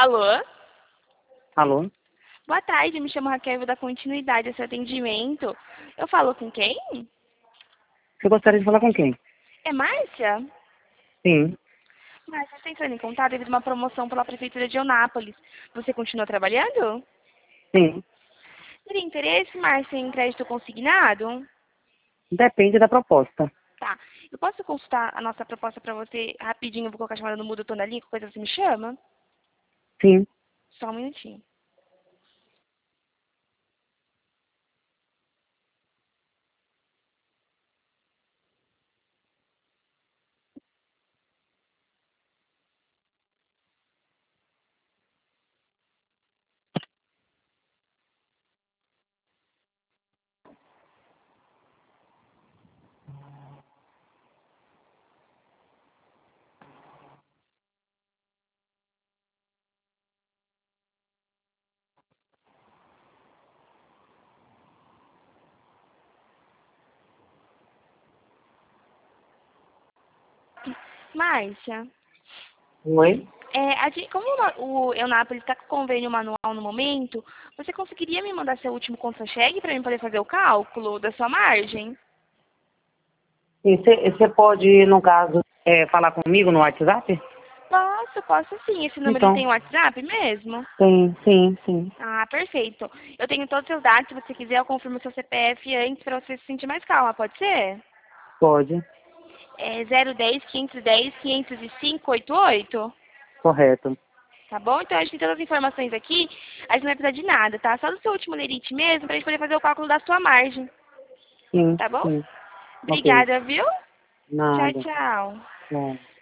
Alô? Alô? Boa tarde, me chamo Raquel e vou dar continuidade ao seu atendimento. Eu falo com quem? Você gostaria de falar com quem? É Márcia? Sim, Márcia, está entrando em contato devido a uma promoção pela Prefeitura de Eunápolis. Você continua trabalhando? sim. Teria interesse, Márcia, em crédito consignado? Depende da proposta. Tá. Eu posso consultar a nossa proposta para você rapidinho? Eu vou colocar a chamada no mudo tono ali, qualquer coisa você me chama? Sim. Só um minutinho. Márcia, Oi? como o Eunápolis está com convênio manual no momento, você conseguiria me mandar seu último contra-cheque para mim poder fazer o cálculo da sua margem? E você pode, no caso, falar comigo no WhatsApp? Posso sim. Esse número ele Então, tem WhatsApp mesmo? sim. Ah, perfeito. Eu tenho todos os seus dados. Se você quiser, eu confirmo seu CPF antes para você se sentir mais calma. Pode ser? Pode. É 010 510 505 88? Correto. Tá bom? Então a gente tem todas as informações aqui. A gente não vai precisar de nada, tá? Só do seu último lerite mesmo, pra gente poder fazer o cálculo da sua margem. Sim, Tá bom? sim. Ok. Obrigada, viu? Tchau, Nada. tchau. Não.